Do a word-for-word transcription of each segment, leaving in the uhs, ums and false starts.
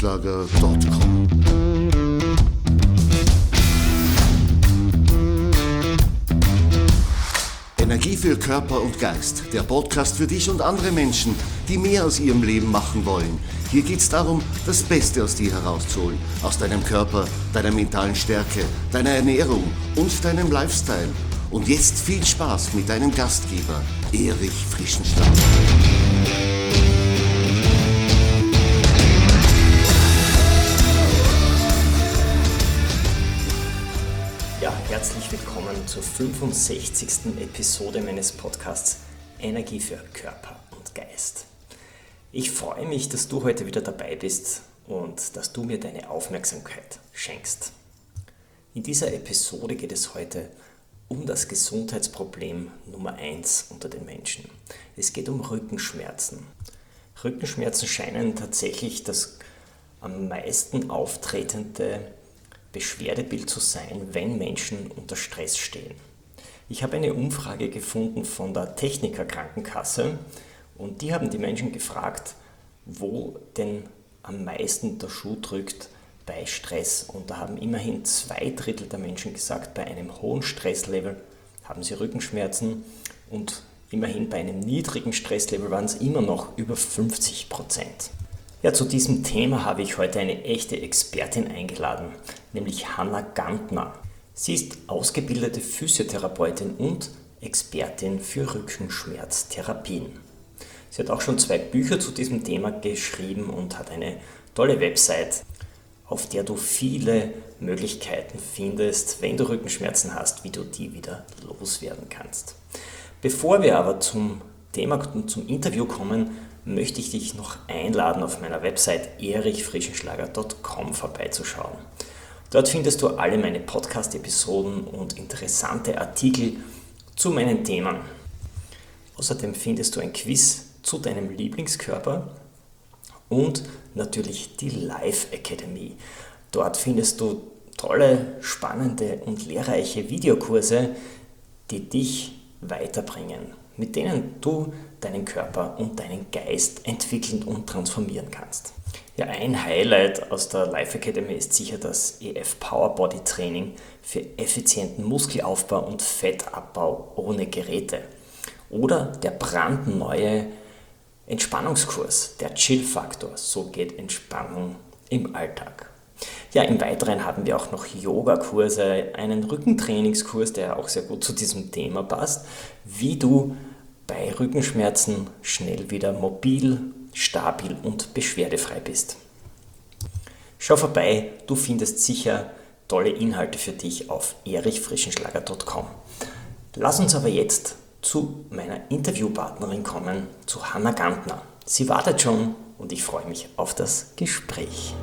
frischenschlager punkt com. Energie für Körper und Geist, der Podcast für dich und andere Menschen, die mehr aus ihrem Leben machen wollen. Hier geht es darum, das Beste aus dir herauszuholen, aus deinem Körper, deiner mentalen Stärke, deiner Ernährung und deinem Lifestyle. Und jetzt viel Spaß mit deinem Gastgeber, Erich Frischenschlager. Ja, herzlich willkommen zur fünfundsechzigsten Episode meines Podcasts Energie für Körper und Geist. Ich freue mich, dass du heute wieder dabei bist und dass du mir deine Aufmerksamkeit schenkst. In dieser Episode geht es heute um das Gesundheitsproblem Nummer eins unter den Menschen. Es geht um Rückenschmerzen. Rückenschmerzen scheinen tatsächlich das am meisten auftretende Beschwerdebild zu sein, wenn Menschen unter Stress stehen. Ich habe eine Umfrage gefunden von der Techniker Krankenkasse und die haben die Menschen gefragt, wo denn am meisten der Schuh drückt bei Stress. Und da haben immerhin zwei Drittel der Menschen gesagt, bei einem hohen Stresslevel haben sie Rückenschmerzen und immerhin bei einem niedrigen Stresslevel waren es immer noch über fünfzig Prozent. Ja, zu diesem Thema habe ich heute eine echte Expertin eingeladen, nämlich Hannah Gantner. Sie ist ausgebildete Physiotherapeutin und Expertin für Rückenschmerztherapien. Sie hat auch schon zwei Bücher zu diesem Thema geschrieben und hat eine tolle Website, auf der du viele Möglichkeiten findest, wenn du Rückenschmerzen hast, wie du die wieder loswerden kannst. Bevor wir aber zum Thema und zum Interview kommen, möchte ich dich noch einladen, auf meiner Website erich frischenschlager punkt com vorbeizuschauen. Dort findest du alle meine Podcast-Episoden und interessante Artikel zu meinen Themen. Außerdem findest du ein Quiz zu deinem Lieblingskörper und natürlich die Life Academy. Dort findest du tolle, spannende und lehrreiche Videokurse, die dich weiterbringen, mit denen du deinen Körper und deinen Geist entwickeln und transformieren kannst. Ja, ein Highlight aus der Life Academy ist sicher das E F Power Body Training für effizienten Muskelaufbau und Fettabbau ohne Geräte. Oder der brandneue Entspannungskurs, der Chill-Faktor, so geht Entspannung im Alltag. Ja, im Weiteren haben wir auch noch Yoga-Kurse, einen Rückentrainingskurs, der auch sehr gut zu diesem Thema passt, wie du bei Rückenschmerzen schnell wieder mobil, stabil und beschwerdefrei bist. Schau vorbei, du findest sicher tolle Inhalte für dich auf erich frischenschlager punkt com. Lass uns aber jetzt zu meiner Interviewpartnerin kommen, zu Hannah Gantner. Sie wartet schon und ich freue mich auf das Gespräch.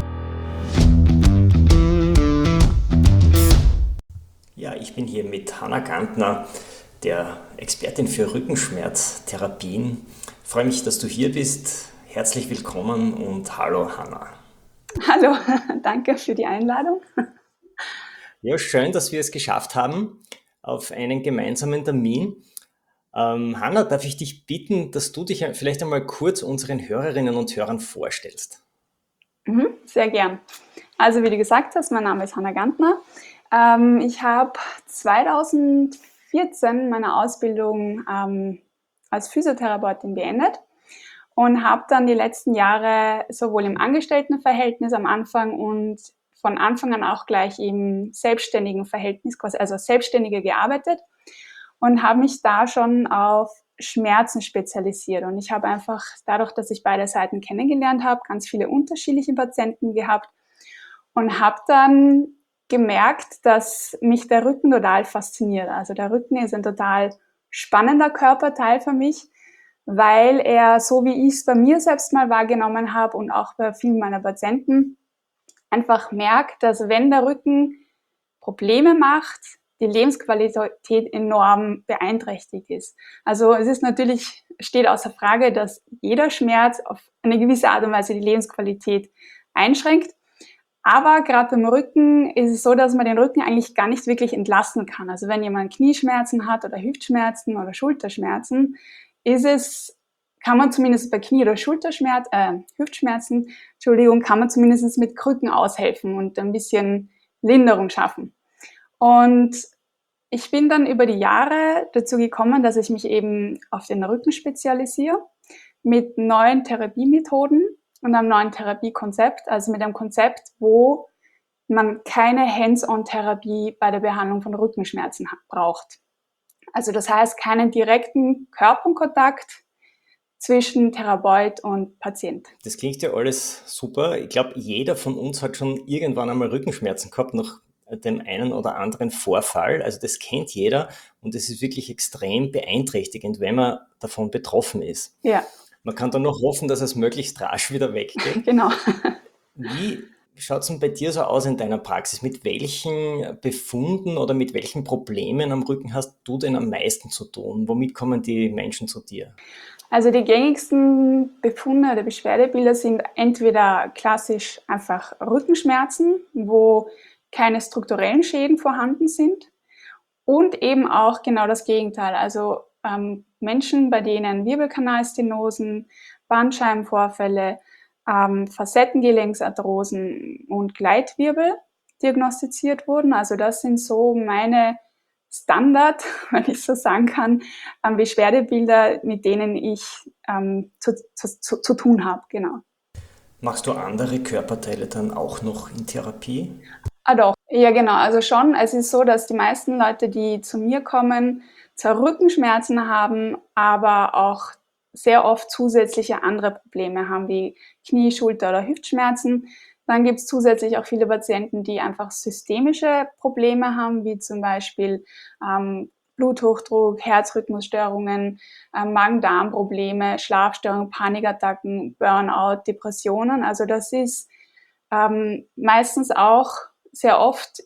Ja, ich bin hier mit Hannah Gantner, der Expertin für Rückenschmerztherapien. Ich freue mich, dass du hier bist. Herzlich willkommen und hallo Hannah. Hallo, danke für die Einladung. Ja, schön, dass wir es geschafft haben auf einen gemeinsamen Termin. Ähm, Hannah, darf ich dich bitten, dass du dich vielleicht einmal kurz unseren Hörerinnen und Hörern vorstellst? Mhm, sehr gern. Also wie du gesagt hast, mein Name ist Hannah Gantner. Ähm, ich habe zweitausendvierzehn meine Ausbildung ähm, als Physiotherapeutin beendet und habe dann die letzten Jahre sowohl im Angestelltenverhältnis am Anfang und von Anfang an auch gleich im selbstständigen Verhältnis, quasi also als Selbstständige gearbeitet und habe mich da schon auf Schmerzen spezialisiert. Und ich habe einfach dadurch, dass ich beide Seiten kennengelernt habe, ganz viele unterschiedliche Patienten gehabt und habe dann gemerkt, dass mich der Rücken total fasziniert. Also der Rücken ist ein total spannender Körperteil für mich, weil er, so wie ich es bei mir selbst mal wahrgenommen habe und auch bei vielen meiner Patienten, einfach merkt, dass wenn der Rücken Probleme macht, die Lebensqualität enorm beeinträchtigt ist. Also es ist natürlich, steht außer Frage, dass jeder Schmerz auf eine gewisse Art und Weise die Lebensqualität einschränkt. Aber gerade beim Rücken ist es so, dass man den Rücken eigentlich gar nicht wirklich entlasten kann. Also wenn jemand Knieschmerzen hat oder Hüftschmerzen oder Schulterschmerzen, ist es kann man zumindest bei Knie- oder Schulterschmerz, äh, Hüftschmerzen, Entschuldigung, kann man zumindest mit Krücken aushelfen und ein bisschen Linderung schaffen. Und ich bin dann über die Jahre dazu gekommen, dass ich mich eben auf den Rücken spezialisiere mit neuen Therapiemethoden und einem neuen Therapiekonzept, also mit einem Konzept, wo man keine Hands-on-Therapie bei der Behandlung von Rückenschmerzen braucht. Also das heißt, keinen direkten Körperkontakt zwischen Therapeut und Patient. Das klingt ja alles super. Ich glaube, jeder von uns hat schon irgendwann einmal Rückenschmerzen gehabt, nach dem einen oder anderen Vorfall. Also das kennt jeder und es ist wirklich extrem beeinträchtigend, wenn man davon betroffen ist. Ja. Man kann dann nur hoffen, dass es möglichst rasch wieder weggeht. Genau. Wie schaut es denn bei dir so aus in deiner Praxis? Mit welchen Befunden oder mit welchen Problemen am Rücken hast du denn am meisten zu tun? Womit kommen die Menschen zu dir? Also die gängigsten Befunde oder Beschwerdebilder sind entweder klassisch einfach Rückenschmerzen, wo keine strukturellen Schäden vorhanden sind, und eben auch genau das Gegenteil. Also ähm, Menschen, bei denen Wirbelkanalstenosen, Bandscheibenvorfälle, ähm, Facettengelenksarthrosen und Gleitwirbel diagnostiziert wurden. Also das sind so meine Standard, wenn ich so sagen kann, ähm, Beschwerdebilder, mit denen ich ähm, zu, zu, zu, zu tun habe. Genau. Machst du andere Körperteile dann auch noch in Therapie? Ah doch, ja genau, also schon. Es ist so, dass die meisten Leute, die zu mir kommen, zwar Rückenschmerzen haben, aber auch sehr oft zusätzliche andere Probleme haben, wie Knie-, Schulter- oder Hüftschmerzen. Dann gibt es zusätzlich auch viele Patienten, die einfach systemische Probleme haben, wie zum Beispiel ähm, Bluthochdruck, Herzrhythmusstörungen, äh, Magen-Darm-Probleme, Schlafstörungen, Panikattacken, Burnout, Depressionen. Also das ist ähm, meistens auch sehr oft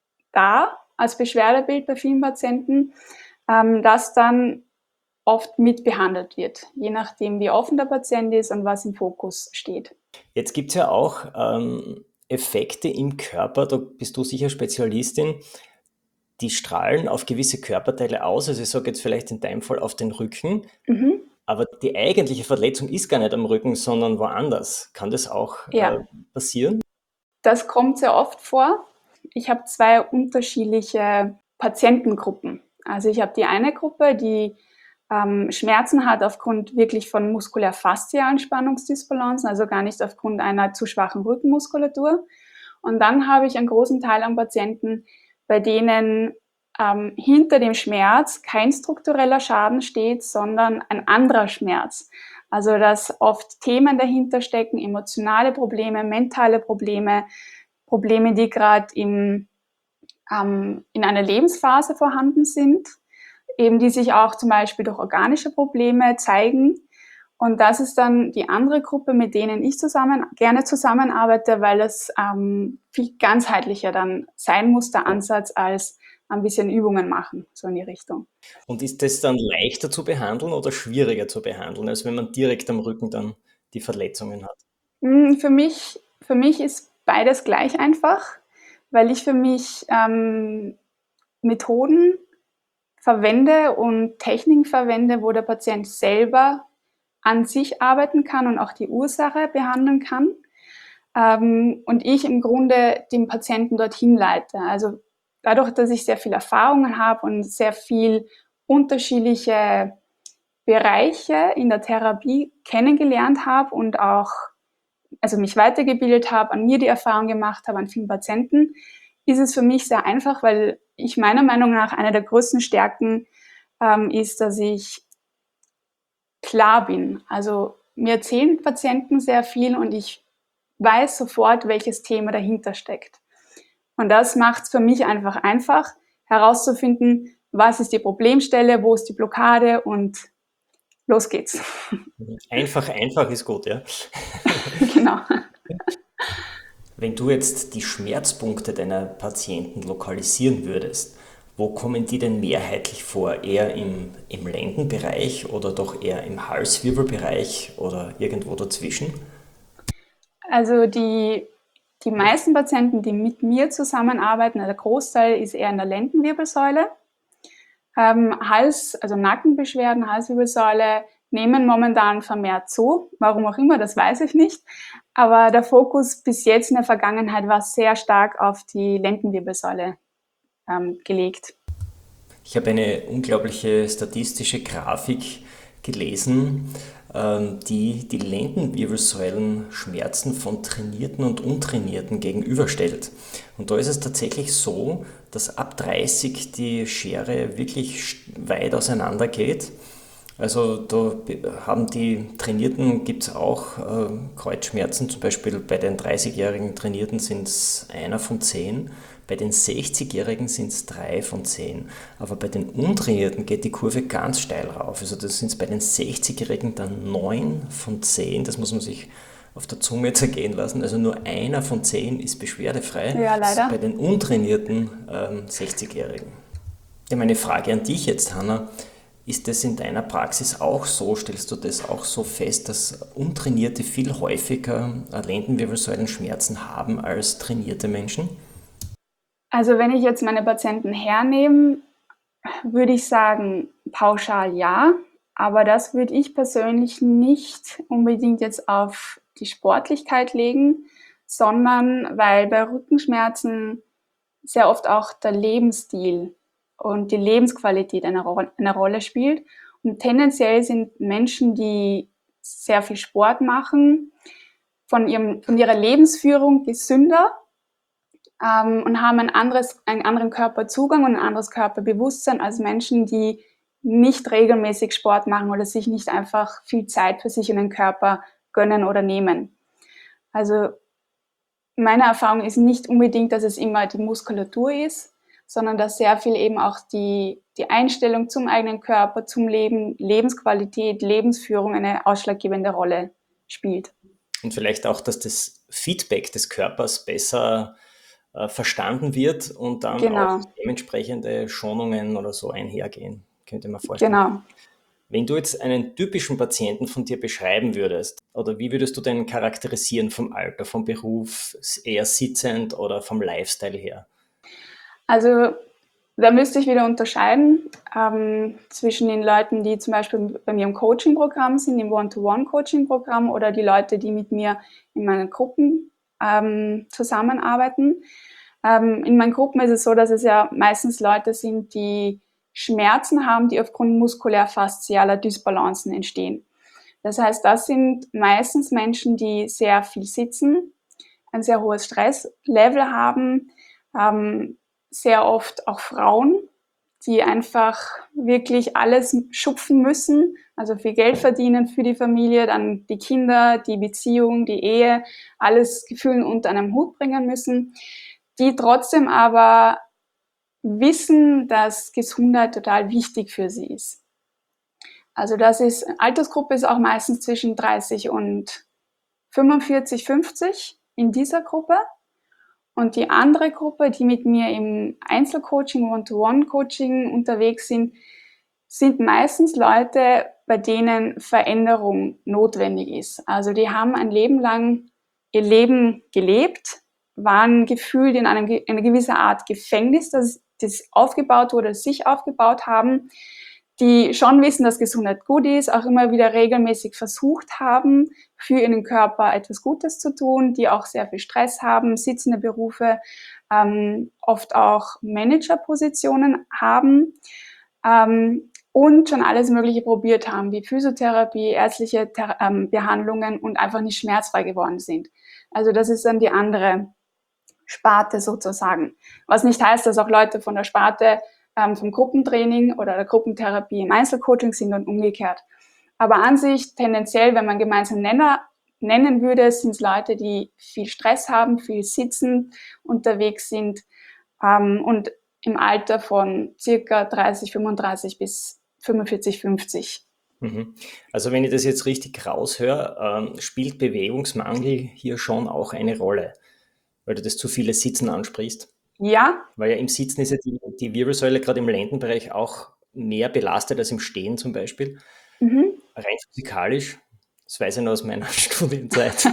da als Beschwerdebild bei vielen Patienten, ähm, das dann oft mitbehandelt wird, je nachdem, wie offen der Patient ist und was im Fokus steht. Jetzt gibt es ja auch ähm, Effekte im Körper, da bist du sicher Spezialistin, die strahlen auf gewisse Körperteile aus. Also ich sage jetzt vielleicht in deinem Fall auf den Rücken, Mhm. aber die eigentliche Verletzung ist gar nicht am Rücken, sondern woanders. Kann das auch Ja, äh, passieren? das kommt sehr oft vor. Ich habe zwei unterschiedliche Patientengruppen. Also ich habe die eine Gruppe, die ähm, Schmerzen hat aufgrund wirklich von muskulär-faszialen Spannungsdysbalancen, also gar nicht aufgrund einer zu schwachen Rückenmuskulatur. Und dann habe ich einen großen Teil an Patienten, bei denen ähm, hinter dem Schmerz kein struktureller Schaden steht, sondern ein anderer Schmerz. Also dass oft Themen dahinter stecken, emotionale Probleme, mentale Probleme, Probleme, die gerade im ähm, in einer Lebensphase vorhanden sind, eben die sich auch zum Beispiel durch organische Probleme zeigen. Und das ist dann die andere Gruppe, mit denen ich zusammen, gerne zusammenarbeite, weil es ähm, viel ganzheitlicher dann sein muss, der Ansatz, als ein bisschen Übungen machen, so in die Richtung. Und ist das dann leichter zu behandeln oder schwieriger zu behandeln, als wenn man direkt am Rücken dann die Verletzungen hat? Für mich, für mich ist beides gleich einfach, weil ich für mich ähm, Methoden verwende und Techniken verwende, wo der Patient selber an sich arbeiten kann und auch die Ursache behandeln kann. Ähm, und ich im Grunde den Patienten dorthin leite. Also dadurch, dass ich sehr viel Erfahrungen habe und sehr viel unterschiedliche Bereiche in der Therapie kennengelernt habe und auch also mich weitergebildet habe, an mir die Erfahrung gemacht habe, an vielen Patienten, ist es für mich sehr einfach, weil ich meiner Meinung nach eine der größten Stärken ähm, ist, dass ich klar bin. Also mir erzählen Patienten sehr viel und ich weiß sofort, welches Thema dahinter steckt. Und das macht es für mich einfach einfach, herauszufinden, was ist die Problemstelle, wo ist die Blockade und los geht's. Einfach, einfach ist gut, ja. Genau. Wenn du jetzt die Schmerzpunkte deiner Patienten lokalisieren würdest, wo kommen die denn mehrheitlich vor? Eher im, im Lendenbereich oder doch eher im Halswirbelbereich oder irgendwo dazwischen? Also die, die meisten Patienten, die mit mir zusammenarbeiten, der Großteil ist eher in der Lendenwirbelsäule. Ähm, Hals, also Nackenbeschwerden, Halswirbelsäule nehmen momentan vermehrt zu. Warum auch immer, das weiß ich nicht. Aber der Fokus bis jetzt in der Vergangenheit war sehr stark auf die Lendenwirbelsäule ähm, gelegt. Ich habe eine unglaubliche statistische Grafik gelesen, ähm, die die Lendenwirbelsäulenschmerzen von Trainierten und Untrainierten gegenüberstellt. Und da ist es tatsächlich so, dass ab dreißig die Schere wirklich weit auseinander geht. Also da haben die Trainierten, gibt es auch äh, Kreuzschmerzen, zum Beispiel bei den dreißigjährigen Trainierten sind es einer von zehn, bei den sechzigjährigen sind es drei von zehn. Aber bei den Untrainierten geht die Kurve ganz steil rauf. Also das sind es bei den sechzigjährigen dann neun von zehn, das muss man sich auf der Zunge zergehen lassen. Also nur einer von zehn ist beschwerdefrei. Ja, Das ist leider. bei den untrainierten ähm, sechzigjährigen. Ja, meine Frage an dich jetzt, Hanna. Ist das in deiner Praxis auch so? Stellst du das auch so fest, dass Untrainierte viel häufiger Lendenwirbelsäulenschmerzen haben als trainierte Menschen? Also wenn ich jetzt meine Patienten hernehme, würde ich sagen, pauschal ja. Aber das würde ich persönlich nicht unbedingt jetzt auf die Sportlichkeit legen, sondern weil bei Rückenschmerzen sehr oft auch der Lebensstil und die Lebensqualität eine, Ro eine Rolle spielt. Und tendenziell sind Menschen, die sehr viel Sport machen, von, ihrem, von ihrer Lebensführung gesünder ähm, und haben ein anderes, einen anderen Körperzugang und ein anderes Körperbewusstsein als Menschen, die nicht regelmäßig Sport machen oder sich nicht einfach viel Zeit für sich und den Körper gönnen oder nehmen. Also meine Erfahrung ist nicht unbedingt, dass es immer die Muskulatur ist, sondern dass sehr viel eben auch die, die Einstellung zum eigenen Körper, zum Leben, Lebensqualität, Lebensführung eine ausschlaggebende Rolle spielt. Und vielleicht auch, dass das Feedback des Körpers besser äh, verstanden wird und dann Genau, auch dementsprechende Schonungen oder so einhergehen, könnte man vorstellen. genau. Wenn du jetzt einen typischen Patienten von dir beschreiben würdest, oder wie würdest du den charakterisieren vom Alter, vom Beruf, eher sitzend oder vom Lifestyle her? Also da müsste ich wieder unterscheiden ähm, zwischen den Leuten, die zum Beispiel bei mir im Coaching-Programm sind, im One-to-One-Coaching-Programm oder die Leute, die mit mir in meinen Gruppen ähm, zusammenarbeiten. Ähm, in meinen Gruppen ist es so, dass es ja meistens Leute sind, die Schmerzen haben, die aufgrund muskulär-faszialer Dysbalancen entstehen. Das heißt, das sind meistens Menschen, die sehr viel sitzen, ein sehr hohes Stresslevel haben, ähm, sehr oft auch Frauen, die einfach wirklich alles schupfen müssen, also viel Geld verdienen für die Familie, dann die Kinder, die Beziehung, die Ehe, alles Gefühlen unter einem Hut bringen müssen, die trotzdem aber wissen, dass Gesundheit total wichtig für sie ist. Also das ist, Altersgruppe ist auch meistens zwischen dreißig und fünfundvierzig, fünfzig in dieser Gruppe. Und die andere Gruppe, die mit mir im Einzelcoaching, One-to-One-Coaching unterwegs sind, sind meistens Leute, bei denen Veränderung notwendig ist. Also die haben ein Leben lang ihr Leben gelebt, waren gefühlt in einem, in einer gewissen Art Gefängnis, das, das aufgebaut wurde, sich aufgebaut haben, die schon wissen, dass Gesundheit gut ist, auch immer wieder regelmäßig versucht haben, für ihren Körper etwas Gutes zu tun, die auch sehr viel Stress haben, sitzende Berufe, ähm, oft auch Managerpositionen haben ähm, und schon alles Mögliche probiert haben, wie Physiotherapie, ärztliche Thera- ähm, Behandlungen und einfach nicht schmerzfrei geworden sind. Also das ist dann die andere Sparte sozusagen. Was nicht heißt, dass auch Leute von der Sparte ähm, vom Gruppentraining oder der Gruppentherapie im Einzelcoaching sind und umgekehrt. Aber an sich tendenziell, wenn man gemeinsam Nenner nennen würde, sind es Leute, die viel Stress haben, viel sitzen, unterwegs sind ähm, und im Alter von circa dreißig, fünfunddreißig bis fünfundvierzig, fünfzig. Mhm. Also wenn ich das jetzt richtig raushöre, ähm, spielt Bewegungsmangel hier schon auch eine Rolle, weil du das zu viele Sitzen ansprichst. Ja, Weil ja im Sitzen ist ja die, die Wirbelsäule gerade im Lendenbereich auch mehr belastet als im Stehen zum Beispiel. mhm. Rein physikalisch, das weiß ich noch aus meiner Studienzeit.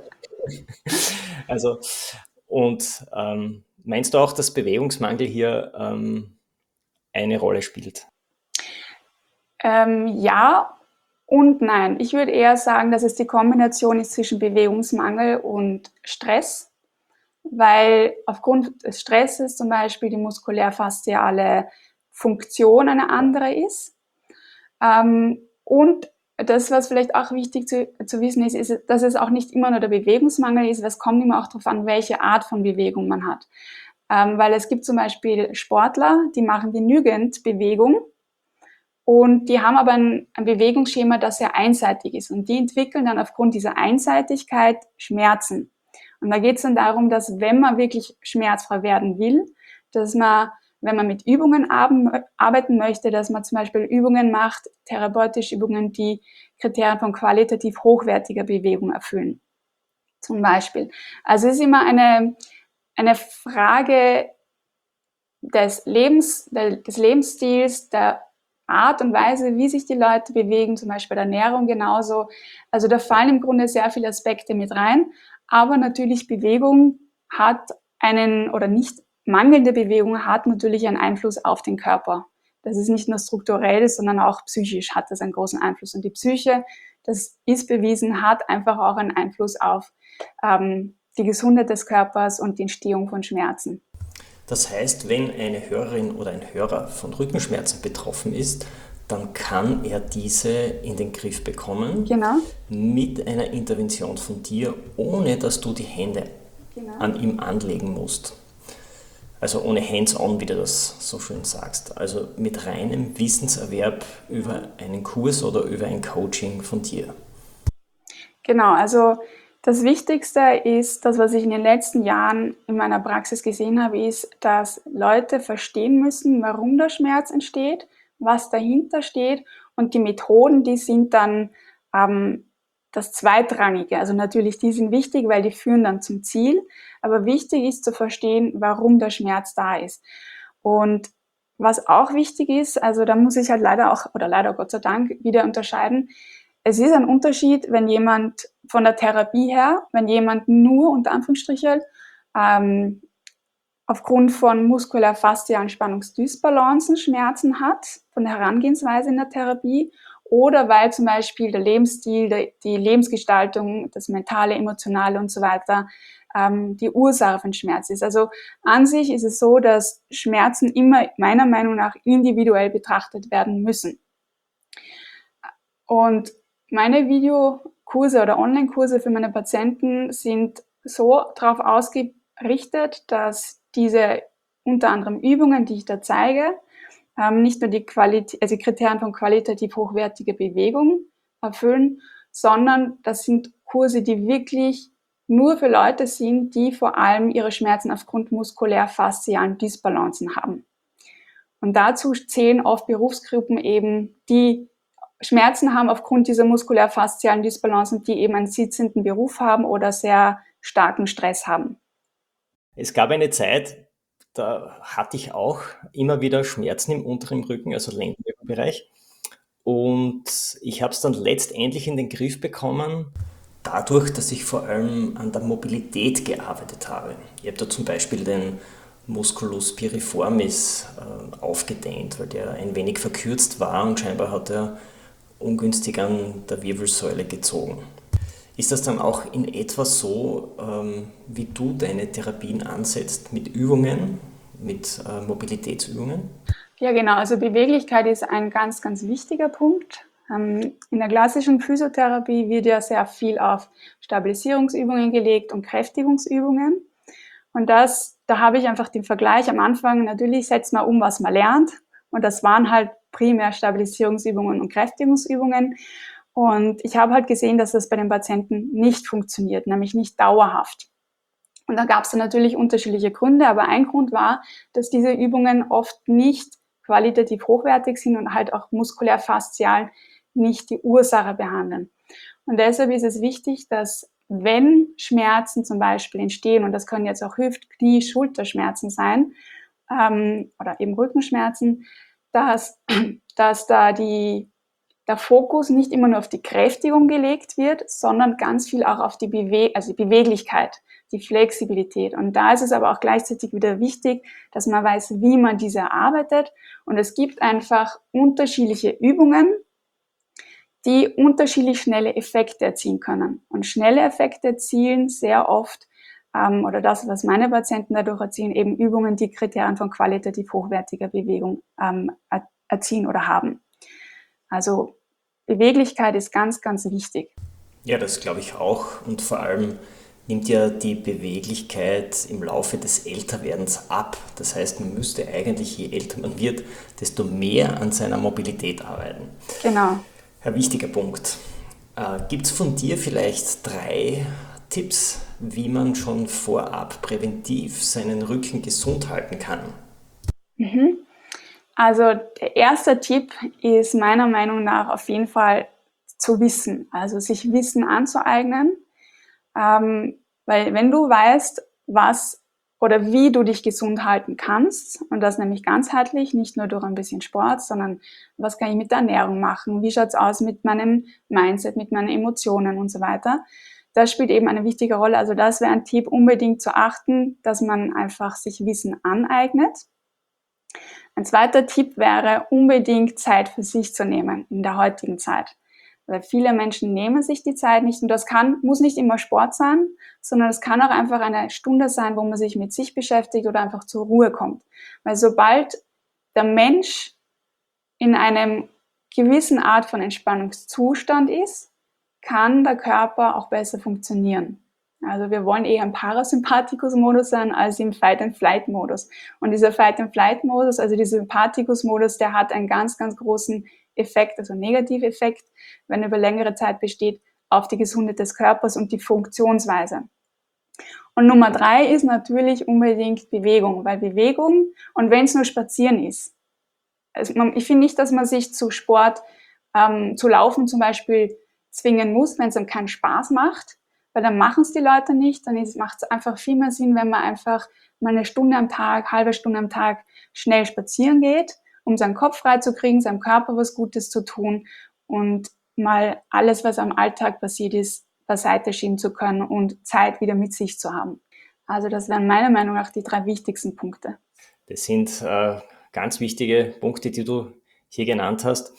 Also, und ähm, meinst du auch, dass Bewegungsmangel hier ähm, eine Rolle spielt? Ähm, ja und nein. Ich würde eher sagen, dass es die Kombination ist zwischen Bewegungsmangel und Stress, weil aufgrund des Stresses zum Beispiel die muskulär-fasziale Funktion eine andere ist. Ähm, und das, was vielleicht auch wichtig zu, zu wissen ist, ist, dass es auch nicht immer nur der Bewegungsmangel ist, weil es kommt immer auch darauf an, welche Art von Bewegung man hat. Ähm, weil es gibt zum Beispiel Sportler, die machen genügend Bewegung und die haben aber ein, ein Bewegungsschema, das sehr einseitig ist. Und die entwickeln dann aufgrund dieser Einseitigkeit Schmerzen. Und da geht es dann darum, dass wenn man wirklich schmerzfrei werden will, dass man, wenn man mit Übungen arbeiten möchte, dass man zum Beispiel Übungen macht, therapeutische Übungen, die Kriterien von qualitativ hochwertiger Bewegung erfüllen. Zum Beispiel. Also es ist immer eine, eine Frage des Lebens, des Lebensstils, der Art und Weise, wie sich die Leute bewegen, zum Beispiel der Ernährung genauso. Also da fallen im Grunde sehr viele Aspekte mit rein. Aber natürlich Bewegung hat einen, oder nicht mangelnde Bewegung hat natürlich einen Einfluss auf den Körper. Das ist nicht nur strukturell, sondern auch psychisch hat das einen großen Einfluss. Und die Psyche, das ist bewiesen, hat einfach auch einen Einfluss auf ähm, die Gesundheit des Körpers und die Entstehung von Schmerzen. Das heißt, wenn eine Hörerin oder ein Hörer von Rückenschmerzen betroffen ist, dann kann er diese in den Griff bekommen, genau, mit einer Intervention von dir, ohne dass du die Hände genau. an ihm anlegen musst. Also ohne hands-on, wie du das so schön sagst. Also mit reinem Wissenserwerb über einen Kurs oder über ein Coaching von dir. Genau, also das Wichtigste ist, das, was ich in den letzten Jahren in meiner Praxis gesehen habe, ist, dass Leute verstehen müssen, warum der Schmerz entsteht, was dahinter steht, und die Methoden, die sind dann ähm, das Zweitrangige. Also natürlich, die sind wichtig, weil die führen dann zum Ziel, aber wichtig ist zu verstehen, warum der Schmerz da ist. Und was auch wichtig ist, also da muss ich halt leider auch, oder leider Gott sei Dank, wieder unterscheiden. Es ist ein Unterschied, wenn jemand von der Therapie her, wenn jemand nur unter Anführungsstrichen ähm, aufgrund von muskulär-faszialen Spannungsdysbalancen Schmerzen hat, von der Herangehensweise in der Therapie, oder weil zum Beispiel der Lebensstil, der, die Lebensgestaltung, das Mentale, Emotionale und so weiter ähm, die Ursache von Schmerz ist. Also an sich ist es so, dass Schmerzen immer meiner Meinung nach individuell betrachtet werden müssen. Und meine Videokurse oder Online-Kurse für meine Patienten sind so darauf ausgerichtet, dass diese unter anderem Übungen, die ich da zeige, ähm, nicht nur die, Qualität, also die Kriterien von qualitativ hochwertiger Bewegung erfüllen, sondern das sind Kurse, die wirklich nur für Leute sind, die vor allem ihre Schmerzen aufgrund muskulär-faszialen Dysbalancen haben. Und dazu zählen oft Berufsgruppen eben, die Schmerzen haben aufgrund dieser muskulär-faszialen Dysbalancen, die eben einen sitzenden Beruf haben oder sehr starken Stress haben. Es gab eine Zeit, da hatte ich auch immer wieder Schmerzen im unteren Rücken, also Lendenwirbelbereich. Und ich habe es dann letztendlich in den Griff bekommen, dadurch, dass ich vor allem an der Mobilität gearbeitet habe. Ich habe da zum Beispiel den Musculus piriformis äh, aufgedehnt, weil der ein wenig verkürzt war und scheinbar hat er ungünstig an der Wirbelsäule gezogen. Ist das dann auch in etwa so, ähm, wie du deine Therapien ansetzt, mit Übungen, mit äh, Mobilitätsübungen? Ja, genau. Also Beweglichkeit ist ein ganz, ganz wichtiger Punkt. Ähm, in der klassischen Physiotherapie wird ja sehr viel auf Stabilisierungsübungen gelegt und Kräftigungsübungen. Und das, da habe ich einfach den Vergleich am Anfang. Natürlich setzt man um, was man lernt. Und das waren halt primär Stabilisierungsübungen und Kräftigungsübungen. Und ich habe halt gesehen, dass das bei den Patienten nicht funktioniert, nämlich nicht dauerhaft. Und da gab es dann natürlich unterschiedliche Gründe, aber ein Grund war, dass diese Übungen oft nicht qualitativ hochwertig sind und halt auch muskulär-faszial nicht die Ursache behandeln. Und deshalb ist es wichtig, dass wenn Schmerzen zum Beispiel entstehen, und das können jetzt auch Hüft-, Knie-, Schulterschmerzen sein, ähm, oder eben Rückenschmerzen, dass, dass da die, der Fokus nicht immer nur auf die Kräftigung gelegt wird, sondern ganz viel auch auf die, Bewe also die Beweglichkeit, die Flexibilität. Und da ist es aber auch gleichzeitig wieder wichtig, dass man weiß, wie man diese erarbeitet. Und es gibt einfach unterschiedliche Übungen, die unterschiedlich schnelle Effekte erzielen können. Und schnelle Effekte erzielen sehr oft, ähm, oder das, was meine Patienten dadurch erzielen, eben Übungen, die Kriterien von qualitativ hochwertiger Bewegung ähm, erzielen oder haben. Also Beweglichkeit ist ganz, ganz wichtig. Ja, das glaube ich auch. Und vor allem nimmt ja die Beweglichkeit im Laufe des Älterwerdens ab. Das heißt, man müsste eigentlich, je älter man wird, desto mehr an seiner Mobilität arbeiten. Genau. Ein wichtiger Punkt. Äh, Gibt es von dir vielleicht drei Tipps, wie man schon vorab präventiv seinen Rücken gesund halten kann? Mhm. Also der erste Tipp ist meiner Meinung nach auf jeden Fall zu wissen, also sich Wissen anzueignen, ähm, weil wenn du weißt, was oder wie du dich gesund halten kannst, und das nämlich ganzheitlich, nicht nur durch ein bisschen Sport, sondern was kann ich mit der Ernährung machen, wie schaut's aus mit meinem Mindset, mit meinen Emotionen und so weiter, das spielt eben eine wichtige Rolle. Also das wäre ein Tipp, unbedingt zu achten, dass man einfach sich Wissen aneignet. Ein zweiter Tipp wäre, unbedingt Zeit für sich zu nehmen in der heutigen Zeit. Weil viele Menschen nehmen sich die Zeit nicht, und das kann, muss nicht immer Sport sein, sondern es kann auch einfach eine Stunde sein, wo man sich mit sich beschäftigt oder einfach zur Ruhe kommt. Weil sobald der Mensch in einem gewissen Art von Entspannungszustand ist, kann der Körper auch besser funktionieren. Also wir wollen eher im Parasympathikus-Modus sein als im Fight-and-Flight-Modus. Und dieser Fight-and-Flight-Modus, also dieser Sympathikus-Modus, der hat einen ganz, ganz großen Effekt, also Negativeffekt, wenn er über längere Zeit besteht, auf die Gesundheit des Körpers und die Funktionsweise. Und Nummer drei ist natürlich unbedingt Bewegung, weil Bewegung, und wenn es nur Spazieren ist, also man, ich finde nicht, dass man sich zu Sport, ähm, zu Laufen zum Beispiel zwingen muss, wenn es einem keinen Spaß macht, weil dann machen es die Leute nicht, dann macht es einfach viel mehr Sinn, wenn man einfach mal eine Stunde am Tag, halbe Stunde am Tag schnell spazieren geht, um seinen Kopf frei zu kriegen, seinem Körper was Gutes zu tun und mal alles, was am Alltag passiert ist, beiseite schieben zu können und Zeit wieder mit sich zu haben. Also das wären meiner Meinung nach die drei wichtigsten Punkte. Das sind äh, ganz wichtige Punkte, die du hier genannt hast.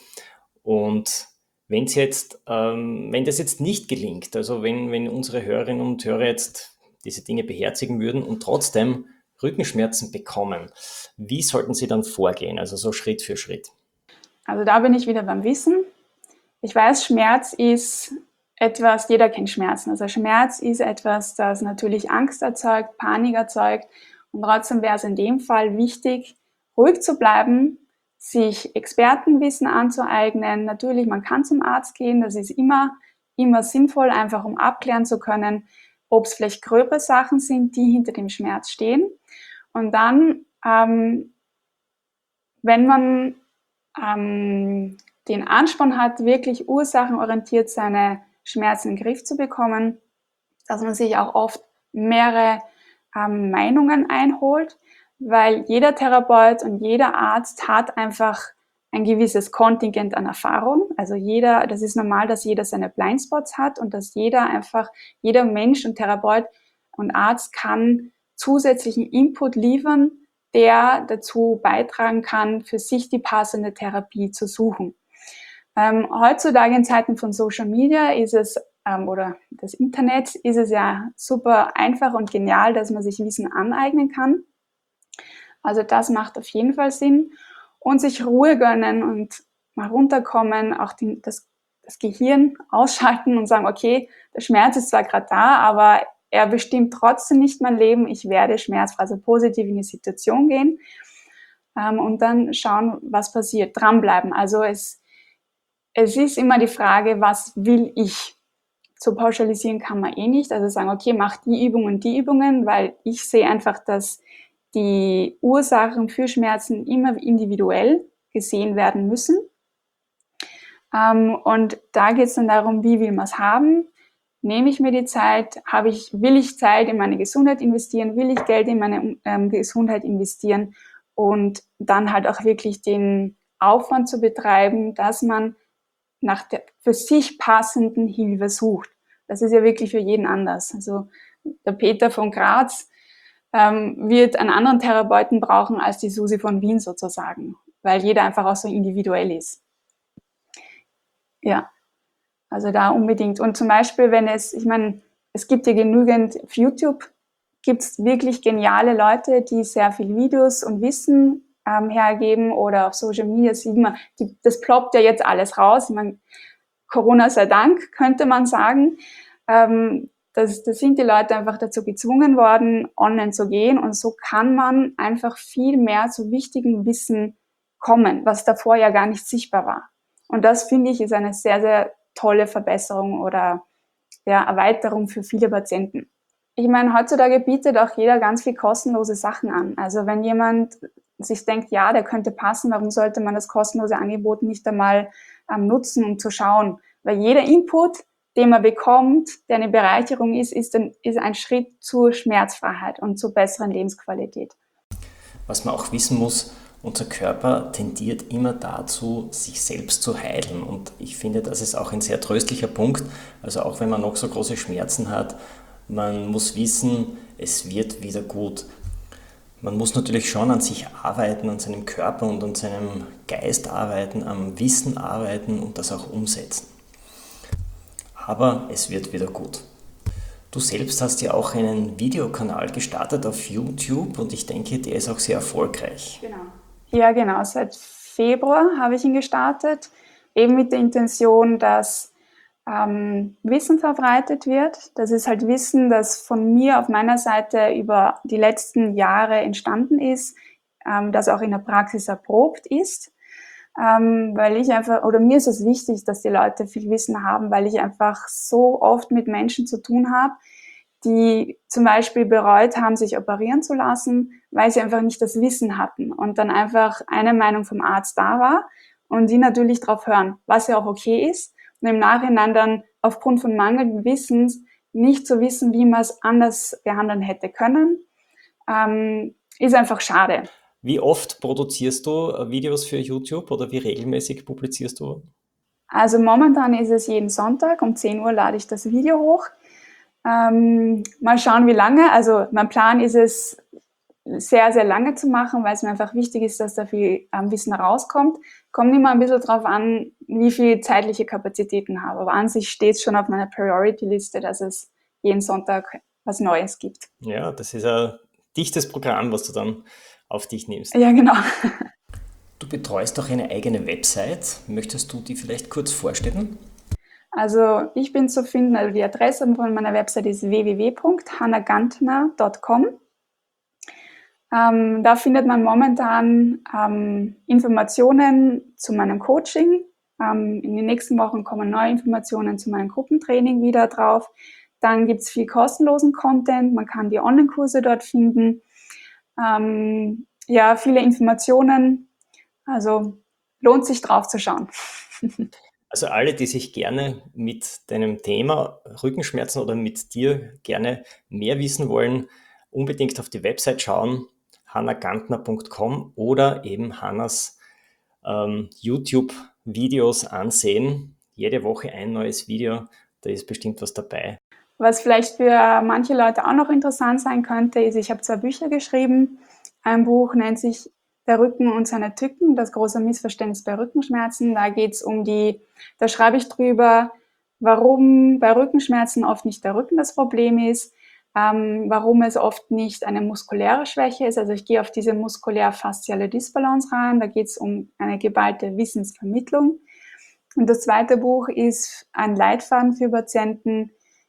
Und wenn es jetzt, ähm, wenn das jetzt nicht gelingt, also wenn, wenn unsere Hörerinnen und Hörer jetzt diese Dinge beherzigen würden und trotzdem Rückenschmerzen bekommen, wie sollten sie dann vorgehen, also so Schritt für Schritt? Also da bin ich wieder beim Wissen. Ich weiß, Schmerz ist etwas, jeder kennt Schmerzen. Also Schmerz ist etwas, das natürlich Angst erzeugt, Panik erzeugt. Und trotzdem wäre es in dem Fall wichtig, ruhig zu bleiben, sich Expertenwissen anzueignen. Natürlich, man kann zum Arzt gehen, das ist immer, immer sinnvoll, einfach um abklären zu können, ob es vielleicht gröbere Sachen sind, die hinter dem Schmerz stehen. Und dann, ähm, wenn man ähm, den Ansporn hat, wirklich ursachenorientiert seine Schmerzen in den Griff zu bekommen, dass man sich auch oft mehrere ähm, Meinungen einholt, weil jeder Therapeut und jeder Arzt hat einfach ein gewisses Kontingent an Erfahrung. Also jeder, das ist normal, dass jeder seine Blindspots hat und dass jeder einfach, jeder Mensch und Therapeut und Arzt kann zusätzlichen Input liefern, der dazu beitragen kann, für sich die passende Therapie zu suchen. Ähm, heutzutage in Zeiten von Social Media ist es, ähm, oder des Internets, ist es ja super einfach und genial, dass man sich Wissen aneignen kann. Also das macht auf jeden Fall Sinn. Und sich Ruhe gönnen und mal runterkommen, auch die, das, das Gehirn ausschalten und sagen, okay, der Schmerz ist zwar gerade da, aber er bestimmt trotzdem nicht mein Leben. Ich werde schmerzfrei, also positiv in die Situation gehen ähm, und dann schauen, was passiert. Dranbleiben. Also es, es ist immer die Frage, was will ich? So pauschalisieren kann man eh nicht. Also sagen, okay, mach die Übungen und die Übungen, weil ich sehe einfach, dass die Ursachen für Schmerzen immer individuell gesehen werden müssen. Ähm, und da geht es dann darum, wie will man es haben? Nehme ich mir die Zeit? Habe ich, will ich Zeit in meine Gesundheit investieren? Will ich Geld in meine ähm, Gesundheit investieren? Und dann halt auch wirklich den Aufwand zu betreiben, dass man nach der für sich passenden Hilfe sucht. Das ist ja wirklich für jeden anders. Also der Peter von Graz ähm, wird einen anderen Therapeuten brauchen als die Susi von Wien sozusagen, weil jeder einfach auch so individuell ist. Ja. Also da unbedingt. Und zum Beispiel, wenn es, ich meine, es gibt ja genügend, auf YouTube gibt es wirklich geniale Leute, die sehr viel Videos und Wissen ähm, hergeben, oder auf Social Media sieht man, die, das ploppt ja jetzt alles raus. Ich meine, Corona sei Dank, könnte man sagen. Ähm, das, das sind die Leute einfach dazu gezwungen worden, online zu gehen, und so kann man einfach viel mehr zu wichtigem Wissen kommen, was davor ja gar nicht sichtbar war. Und das, finde ich, ist eine sehr, sehr tolle Verbesserung oder ja, Erweiterung für viele Patienten. Ich meine, heutzutage bietet auch jeder ganz viel kostenlose Sachen an. Also wenn jemand sich denkt, ja, der könnte passen, warum sollte man das kostenlose Angebot nicht einmal ähm, nutzen, um zu schauen? Weil jeder Input, den man bekommt, der eine Bereicherung ist, ist ein, ist ein Schritt zur Schmerzfreiheit und zur besseren Lebensqualität. Was man auch wissen muss, unser Körper tendiert immer dazu, sich selbst zu heilen. Und ich finde, das ist auch ein sehr tröstlicher Punkt. Also auch wenn man noch so große Schmerzen hat, man muss wissen, es wird wieder gut. Man muss natürlich schon an sich arbeiten, an seinem Körper und an seinem Geist arbeiten, am Wissen arbeiten und das auch umsetzen. Aber es wird wieder gut. Du selbst hast ja auch einen Videokanal gestartet auf YouTube, und ich denke, der ist auch sehr erfolgreich. Genau. Ja, genau. Seit Februar habe ich ihn gestartet, eben mit der Intention, dass ähm, Wissen verbreitet wird. Das ist halt Wissen, das von mir auf meiner Seite über die letzten Jahre entstanden ist, ähm, das auch in der Praxis erprobt ist. Ähm, weil ich einfach, oder mir ist es wichtig, dass die Leute viel Wissen haben, weil ich einfach so oft mit Menschen zu tun habe, die zum Beispiel bereut haben, sich operieren zu lassen, weil sie einfach nicht das Wissen hatten und dann einfach eine Meinung vom Arzt da war und die natürlich drauf hören, was ja auch okay ist, und im Nachhinein dann aufgrund von mangelndem Wissens nicht zu wissen, wie man es anders behandeln hätte können, ähm, ist einfach schade. Wie oft produzierst du Videos für YouTube oder wie regelmäßig publizierst du? Also momentan ist es jeden Sonntag um zehn Uhr lade ich das Video hoch. Ähm, mal schauen, wie lange. Also mein Plan ist es, sehr, sehr lange zu machen, weil es mir einfach wichtig ist, dass da viel ähm, Wissen rauskommt. Kommt immer ein bisschen drauf an, wie viel zeitliche Kapazitäten habe. Aber an sich steht es schon auf meiner Priority-Liste, dass es jeden Sonntag was Neues gibt. Ja, das ist ein dichtes Programm, was du dann auf dich nimmst. Ja, genau. Du betreust auch eine eigene Website. Möchtest du die vielleicht kurz vorstellen? Also ich bin zu finden, also die Adresse von meiner Website ist w w w punkt hannah gantner punkt com. Ähm, da findet man momentan ähm, Informationen zu meinem Coaching. Ähm, in den nächsten Wochen kommen neue Informationen zu meinem Gruppentraining wieder drauf. Dann gibt es viel kostenlosen Content. Man kann die Online-Kurse dort finden. Ähm, ja, viele Informationen. Also lohnt sich drauf zu schauen. Also alle, die sich gerne mit deinem Thema Rückenschmerzen oder mit dir gerne mehr wissen wollen, unbedingt auf die Website schauen, hannah gantner punkt com, oder eben Hannas ähm, YouTube-Videos ansehen. Jede Woche ein neues Video, da ist bestimmt was dabei. Was vielleicht für manche Leute auch noch interessant sein könnte, ist, ich habe zwei Bücher geschrieben. Ein Buch nennt sich Der Rücken und seine Tücken, das große Missverständnis bei Rückenschmerzen. Da geht's um die, da schreibe ich drüber, warum bei Rückenschmerzen oft nicht der Rücken das Problem ist, ähm, warum es oft nicht eine muskuläre Schwäche ist. Also ich gehe auf diese muskulär-fasziale Disbalance rein. Da geht's um eine geballte Wissensvermittlung. Und das zweite Buch ist ein Leitfaden für Patienten,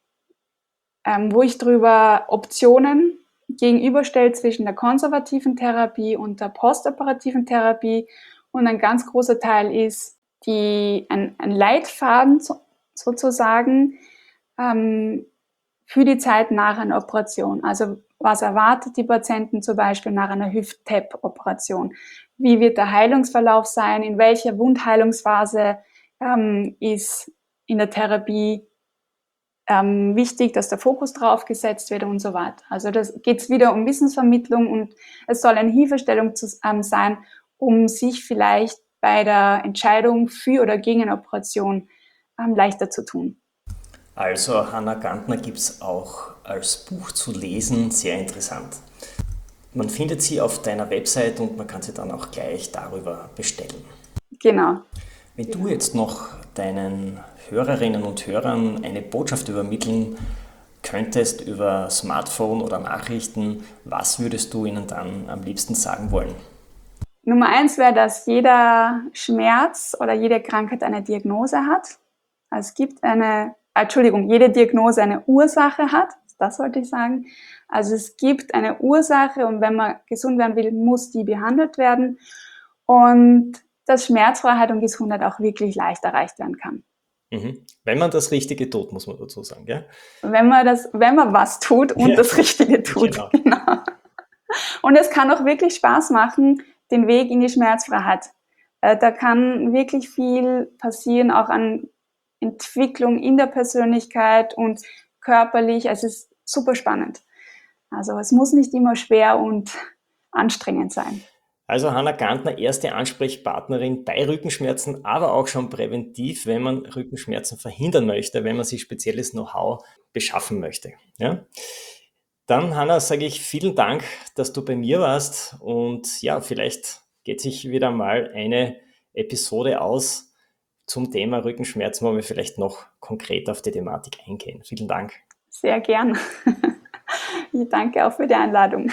ähm, wo ich drüber Optionen gegenüberstelle zwischen der konservativen Therapie und der postoperativen Therapie. Und ein ganz großer Teil ist die, ein, ein Leitfaden so, sozusagen ähm, für die Zeit nach einer Operation. Also was erwartet die Patienten zum Beispiel nach einer Hüft-T E P-Operation? Wie wird der Heilungsverlauf sein? In welcher Wundheilungsphase ähm, ist in der Therapie Ähm, wichtig, dass der Fokus drauf gesetzt wird und so weiter. Also das geht wieder um Wissensvermittlung, und es soll eine Hilfestellung zu, ähm, sein, um sich vielleicht bei der Entscheidung für oder gegen eine Operation ähm, leichter zu tun. Also Hannah Gantner gibt es auch als Buch zu lesen, sehr interessant. Man findet sie auf deiner Website und man kann sie dann auch gleich darüber bestellen. Genau. Wenn du jetzt noch deinen Hörerinnen und Hörern eine Botschaft übermitteln könntest über Smartphone oder Nachrichten, was würdest du ihnen dann am liebsten sagen wollen? Nummer eins wäre, dass jeder Schmerz oder jede Krankheit eine Diagnose hat. Also es gibt eine, Entschuldigung, jede Diagnose eine Ursache hat, das sollte ich sagen. Also es gibt eine Ursache und wenn man gesund werden will, muss die behandelt werden und dass Schmerzfreiheit und Gesundheit auch wirklich leicht erreicht werden kann. Mhm. Wenn man das Richtige tut, muss man dazu sagen, gell? Wenn man das, wenn man was tut und ja. das Richtige tut, genau. genau. Und es kann auch wirklich Spaß machen, den Weg in die Schmerzfreiheit. Äh, da kann wirklich viel passieren, auch an Entwicklung in der Persönlichkeit und körperlich. Es ist super spannend. Also es muss nicht immer schwer und anstrengend sein. Also Hannah Gantner, erste Ansprechpartnerin bei Rückenschmerzen, aber auch schon präventiv, wenn man Rückenschmerzen verhindern möchte, wenn man sich spezielles Know-how beschaffen möchte. Ja? Dann, Hannah, sage ich vielen Dank, dass du bei mir warst und ja, vielleicht geht sich wieder mal eine Episode aus zum Thema Rückenschmerzen, wo wir vielleicht noch konkret auf die Thematik eingehen. Vielen Dank. Sehr gern. Ich danke auch für die Einladung.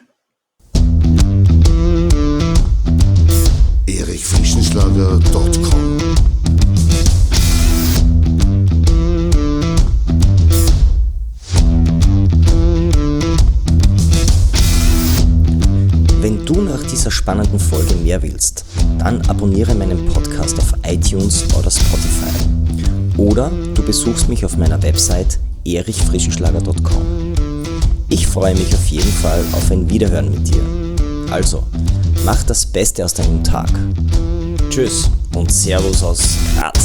erich frischenschlager punkt com Wenn du nach dieser spannenden Folge mehr willst, dann abonniere meinen Podcast auf iTunes oder Spotify. Oder du besuchst mich auf meiner Website erich frischenschlager punkt com. Ich freue mich auf jeden Fall auf ein Wiederhören mit dir. Also, mach das Beste aus deinem Tag. Tschüss und Servus aus Graz.